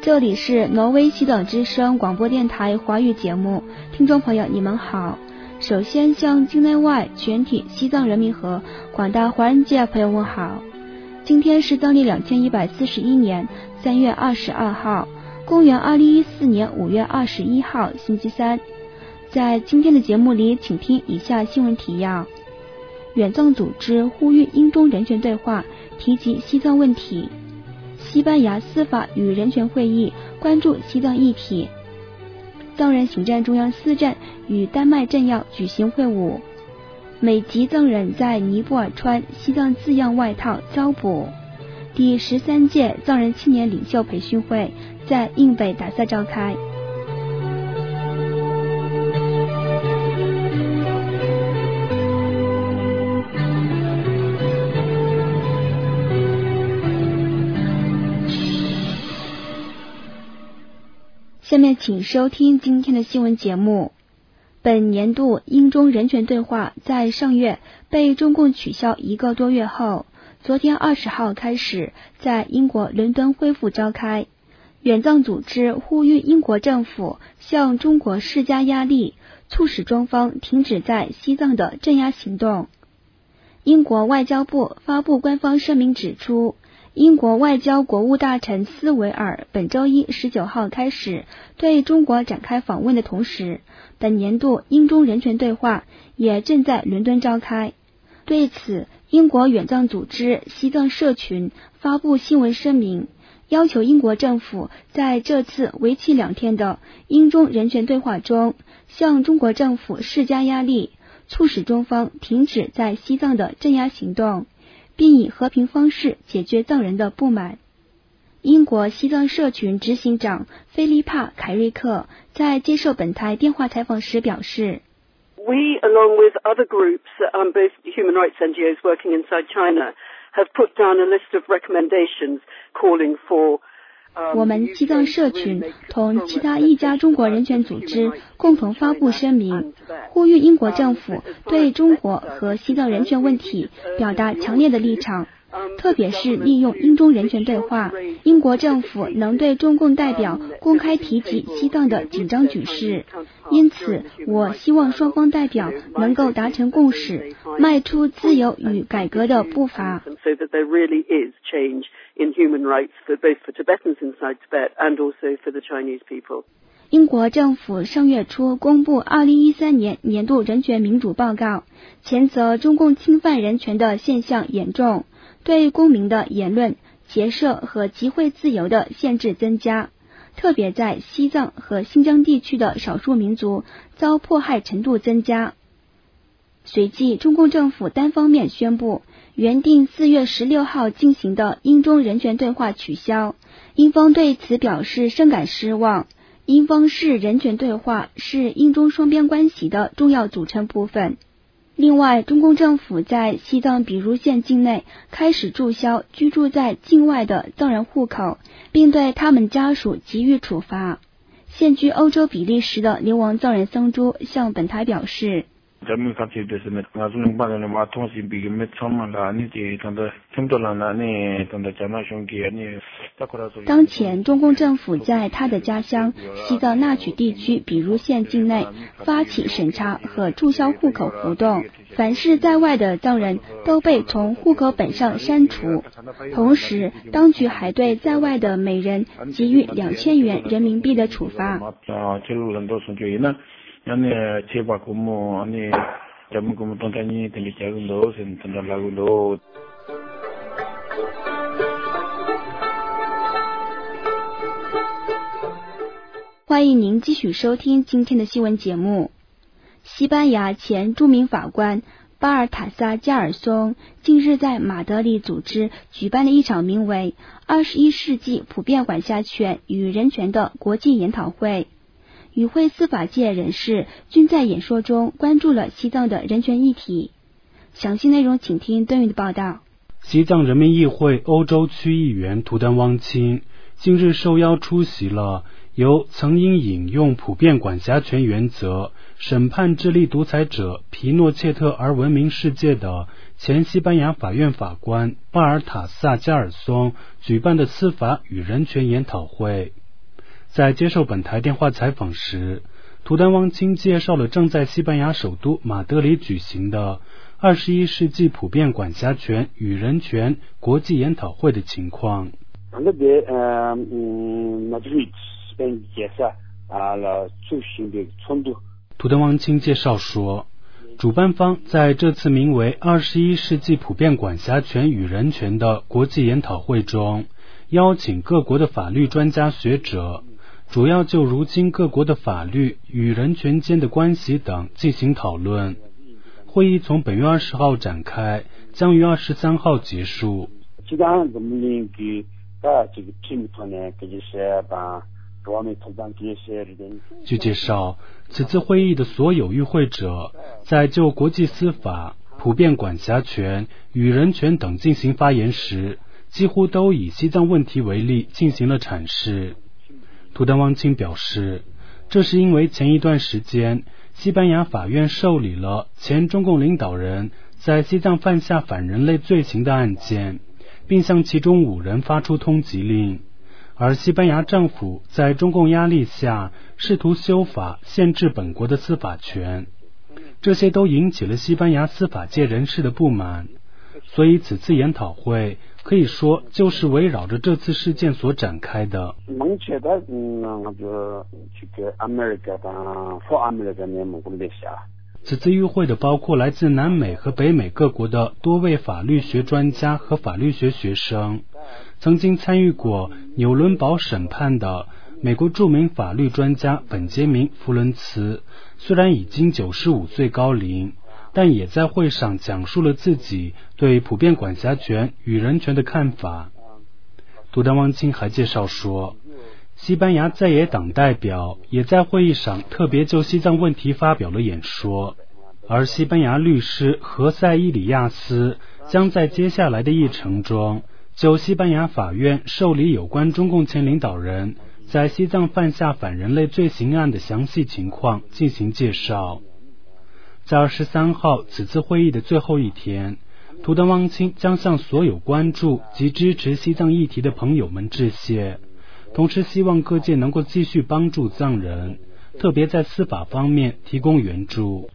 这里是挪威西岛之声广播电台华语节目，听众朋友你们好。首先向境内外全体西藏人民和广大华人界朋友问好。今天是藏历2141年3月22号，公元2014年5月21号，星期三。在今天的节目里，请听以下新闻提要。远藏组织呼吁英中人权对话，提及西藏问题。西班牙司法与人权会议关注西藏议题。藏人行政中央司政与丹麦政要举行会晤。美籍藏人在尼泊尔穿西藏字样外套遭捕。第13届藏人青年领袖培训会在印北达萨召开。下面请收听今天的新闻节目。本年度英中人权对话在上月被中共取消1个多月后，昨天20号开始在英国伦敦恢复召开。远藏组织呼吁英国政府向中国施加压力，促使中方停止在西藏的镇压行动。英国外交部发布官方声明指出，英国外交国务大臣斯维尔本周一19号开始对中国展开访问的同时，本年度英中人权对话也正在伦敦召开。对此，英国远藏组织西藏社群发布新闻声明，要求英国政府在这次为期2天的英中人权对话中，向中国政府施加压力，促使中方停止在西藏的镇压行动，并以和平方式解决藏人的不满。英国西藏社群执行长菲利帕·凯瑞克在接受本台电话采访时表示， We, along with other groups, both human rights NGOs working inside China, have put down a list of recommendations calling for 我们西藏社群同其他一家中国人权组织共同发布声明，呼吁英国政府对中国和西藏人权问题表达强烈的立场，特别是利用英中人权对话，英国政府能对中共代表公开提及西藏的紧张局势。因此，我希望双方代表能够达成共识，迈出自由与改革的步伐。 in human rights for both for Tibetans inside Tibet and also for the Chinese people. 英国政府上月初公布2013年年度人权民主报告，谴责中共侵犯人权的现象严重，对公民的言论、结社和集会自由的限制增加，特别在西藏和新疆地区的少数民族遭迫害程度增加。随即，中共政府单方面宣布原定4月16号进行的英中人权对话取消，英方对此表示深感失望。英方视人权对话是英中双边关系的重要组成部分。另外，中共政府在西藏比如县境内开始注销居住在境外的藏人户口，并对他们家属给予处罚。现居欧洲比利时的流亡藏人僧珠向本台表示，当前中共政府在他的家乡西藏纳曲地区比如县境内发起审查和注销户口活动，凡是在外的藏人都被从户口本上删除。同时，当局还对在外的每人给予2000元人民币的处罚。欢迎您继续收听今天的新闻节目。西班牙前著名法官巴尔塔萨加尔松近日在马德里组织举办了一场名为21世纪普遍管辖权与人权的国际研讨会。与会司法界人士均在演说中关注了西藏的人权议题。详细内容请听邓云的报道。 西藏人民议会欧洲区议员图丹汪钦近日受邀出席了由曾因引用普遍管辖权原则审判智利独裁者皮诺切特而闻名世界的前西班牙法院法官巴尔塔萨加尔松举办的司法与人权研讨会。 在接受本台电话采访时，图丹汪钦介绍了正在西班牙首都马德里举行的21世纪普遍管辖权与人权国际研讨会的情况。图丹汪钦介绍说，主办方在这次名为21世纪普遍管辖权与人权的国际研讨会中，邀请各国的法律专家学者，主要就如今各国的法律与人权间的关系等进行讨论。会议从本月20号展开，将于23号结束。据介绍，此次会议的所有与会者在就国际司法、普遍管辖权与人权等进行发言时，几乎都以西藏问题为例进行了阐释。图丹汪钦表示，这是因为前一段时间西班牙法院受理了前中共领导人在西藏犯下反人类罪行的案件，并向其中5人发出通缉令，而西班牙政府在中共压力下试图修法限制本国的司法权，这些都引起了西班牙司法界人士的不满。所以此次研讨会可以说就是围绕着这次事件所展开的。此次与会的包括来自南美和北美各国的多位法律学专家和法律学学生。曾经参与过纽伦堡审判的美国著名法律专家本杰明·弗伦茨，虽然已经95岁高龄，但也在会上讲述了自己对普遍管辖权与人权的看法。图丹汪钦还介绍说，西班牙在野党代表也在会议上特别就西藏问题发表了演说，而西班牙律师何塞伊里亚斯将在接下来的议程中就西班牙法院受理有关中共前领导人在西藏犯下反人类罪行案的详细情况进行介绍。在23号此次会议的最后一天，图丹汪钦将向所有关注及支持西藏议题的朋友们致谢，同时希望各界能够继续帮助藏人，特别在司法方面提供援助。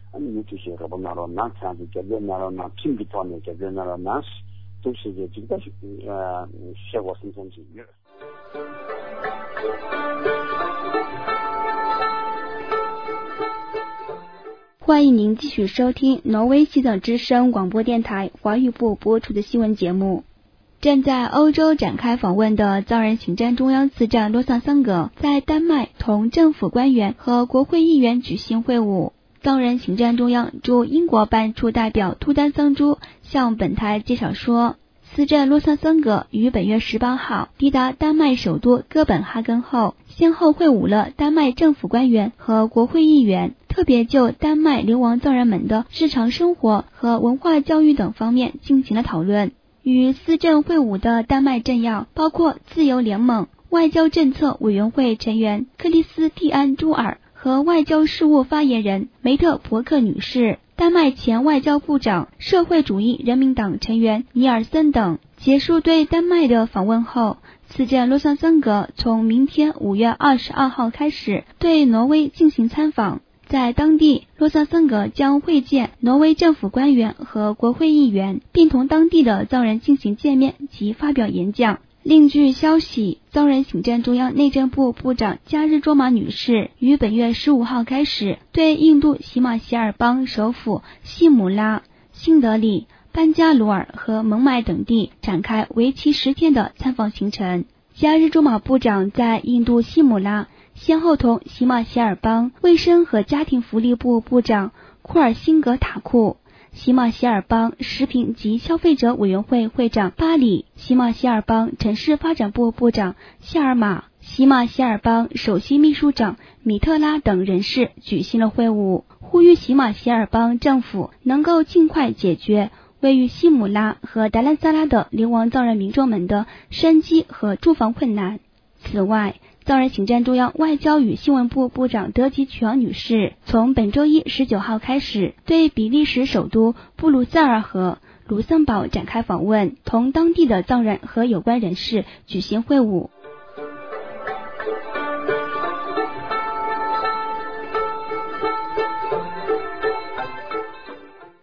欢迎您继续收听挪威西藏之声广播电台华语部播出的新闻节目。正在欧洲展开访问的藏人行政中央次长罗桑桑格在丹麦同政府官员和国会议员举行会晤。藏人行政中央驻英国办处代表图丹桑珠向本台介绍说，司政罗桑桑格于本月18号抵达丹麦首都哥本哈根后，先后会晤了丹麦政府官员和国会议员，特别就丹麦流亡藏人们的日常生活和文化教育等方面进行了讨论。与司政会晤的丹麦政要包括自由联盟外交政策委员会成员克里斯蒂安·朱尔和外交事务发言人梅特伯克女士，丹麦前外交部长、社会主义人民党成员尼尔森等。结束对丹麦的访问后，司政罗桑桑格从明天5月22号开始对挪威进行参访。在当地，罗桑桑格将会见挪威政府官员和国会议员，并同当地的藏人进行见面及发表演讲。另据消息，藏人行政中央内政部部长加日卓玛女士于本月15号开始对印度喜马偕尔邦首府西姆拉、新德里、班加罗尔和孟买等地展开为期10天的参访行程。加日卓玛部长在印度西姆拉先后同喜马偕尔邦卫生和家庭福利部部长库尔辛格塔库、喜马偕尔邦食品及消费者委员会会长巴里、喜马偕尔邦城市发展部部长夏尔马、喜马偕尔邦首席秘书长米特拉等人士举行了会晤，呼吁喜马偕尔邦政府能够尽快解决位于西姆拉和达兰萨拉的流亡藏人民众们的生计和住房困难。此外，藏人行政中央外交与新闻部部长德吉曲昂女士从本周一19号开始对比利时首都布鲁塞尔和卢森堡展开访问，同当地的藏人和有关人士举行会晤。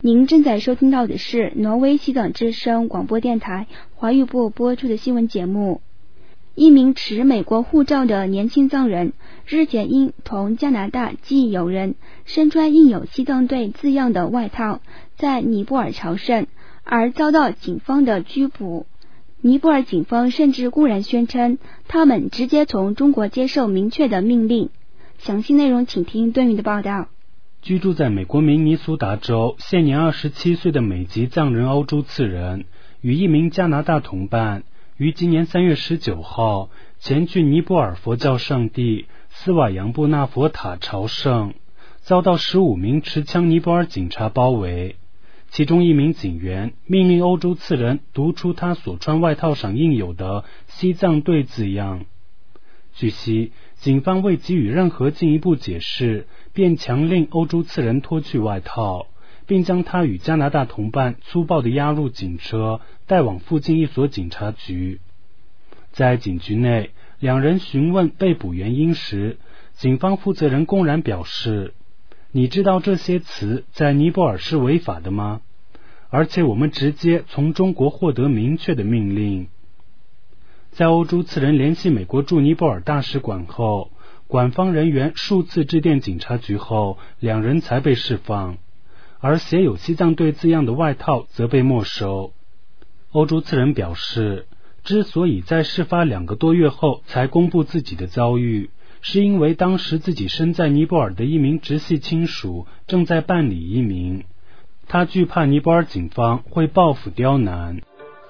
您正在收听到的是挪威西藏之声广播电台华语部播出的新闻节目。一名持美国护照的年轻藏人日前因同加拿大籍友人身穿印有西藏队字样的外套在尼泊尔朝圣而遭到警方的拘捕。尼泊尔警方甚至公然宣称他们直接从中国接受明确的命令。详细内容请听顿语的报道。 居住在美国明尼苏达州现年27岁的美籍藏人欧洲次人与一名加拿大同伴于今年3月19号前去尼泊尔佛教圣地斯瓦扬布纳佛塔朝圣，遭到15名持枪尼泊尔警察包围。其中一名警员命令欧洲次人读出他所穿外套上印有的西藏队字样。据悉，警方未给予任何进一步解释，便强令欧洲次人脱去外套，并将他与加拿大同伴粗暴地押入警车，带往附近一所警察局。在警局内，两人询问被捕原因时，警方负责人公然表示：“你知道这些词在尼泊尔是违法的吗？而且我们直接从中国获得明确的命令。”在欧洲次人联系美国驻尼泊尔大使馆后，管方人员数次致电警察局后，两人才被释放，而写有西藏队字样的外套则被没收。欧洲次人表示，之所以在事发2个多月后才公布自己的遭遇，是因为当时自己身在尼泊尔的一名直系亲属正在办理移民，他惧怕尼泊尔警方会报复刁难。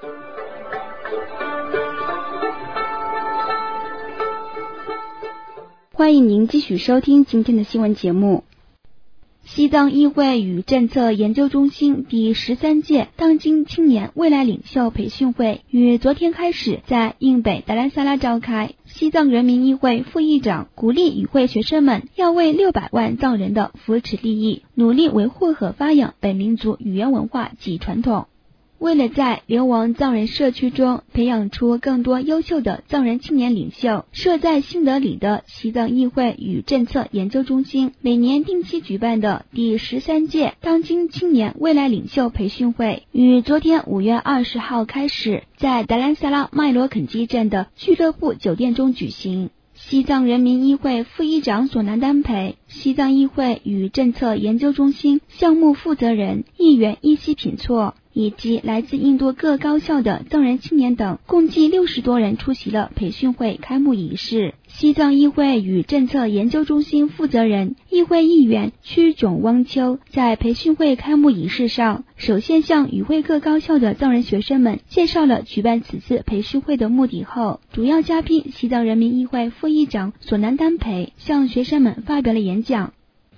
欢迎您继续收听今天的新闻节目。西藏议会与政策研究中心第13届当今青年未来领袖培训会于昨天开始在印北达兰萨拉召开。西藏人民议会副议长鼓励与会学生们要为600万藏人的扶持利益，努力维护和发扬本民族语言文化及传统。为了在流亡藏人社区中培养出更多优秀的藏人青年领袖，设在新德里的西藏议会与政策研究中心每年定期举办的第13届当今青年未来领袖培训会于昨天5月20号开始在达兰萨拉麦罗肯基镇的俱乐部酒店中举行。西藏人民议会副议长索南丹培、西藏议会与政策研究中心项目负责人议员伊西品措以及来自印度各高校的藏人青年等共计60多人出席了培训会开幕仪式。西藏议会与政策研究中心负责人、议会议员屈炯汪秋在培训会开幕仪式上，首先向与会各高校的藏人学生们介绍了举办此次培训会的目的后，主要嘉宾西藏人民议会副议长索南丹培向学生们发表了演讲。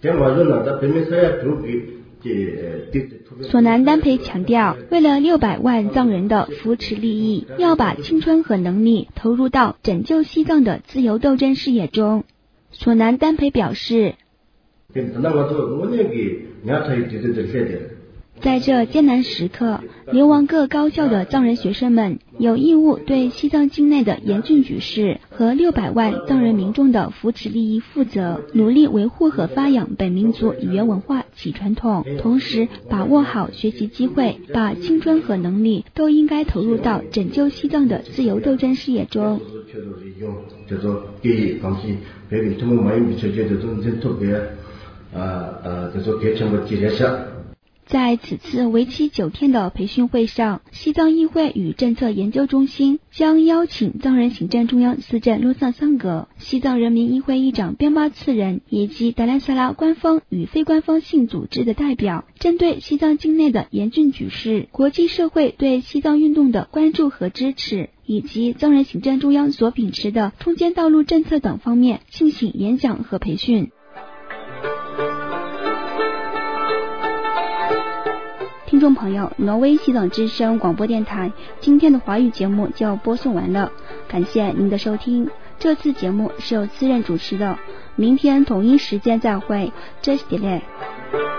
索南丹培强调，为了600万藏人的扶持利益，要把青春和能力投入到拯救西藏的自由斗争事业中。索南丹培表示，在这艰难时刻，流亡各高校的藏人学生们有义务对西藏境内的严峻局势和600万藏人民众的扶持利益负责，努力维护和发扬本民族语言文化及传统，同时把握好学习机会，把青春和能力都应该投入到拯救西藏的自由斗争事业中。在此次为期9天的培训会上，西藏议会与政策研究中心将邀请藏人行政中央司政洛桑桑格、西藏人民议会议长边巴次仁以及达兰萨拉官方与非官方性组织的代表，针对西藏境内的严峻局势、国际社会对西藏运动的关注和支持，以及藏人行政中央所秉持的通奸道路政策等方面进行演讲和培训。听众朋友，挪威西藏之声广播电台今天的华语节目就播送完了，感谢您的收听。这次节目是由私人主持的，明天同一时间再会。Just delay。